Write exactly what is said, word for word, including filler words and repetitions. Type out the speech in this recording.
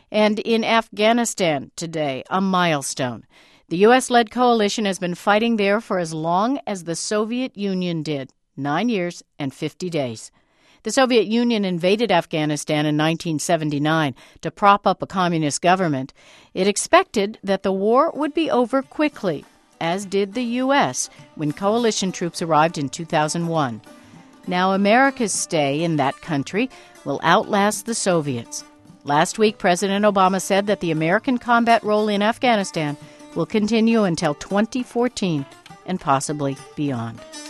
And in Afghanistan today, a milestone. The U S-led coalition has been fighting there for as long as the Soviet Union did, nine years and fifty days. The Soviet Union invaded Afghanistan in nineteen seventy-nine to prop up a communist government. It expected that the war would be over quickly, as did the U S when coalition troops arrived in two thousand one. Now America's stay in that country will outlast the Soviets. Last week, President Obama said that the American combat role in Afghanistan will continue until twenty fourteen and possibly beyond.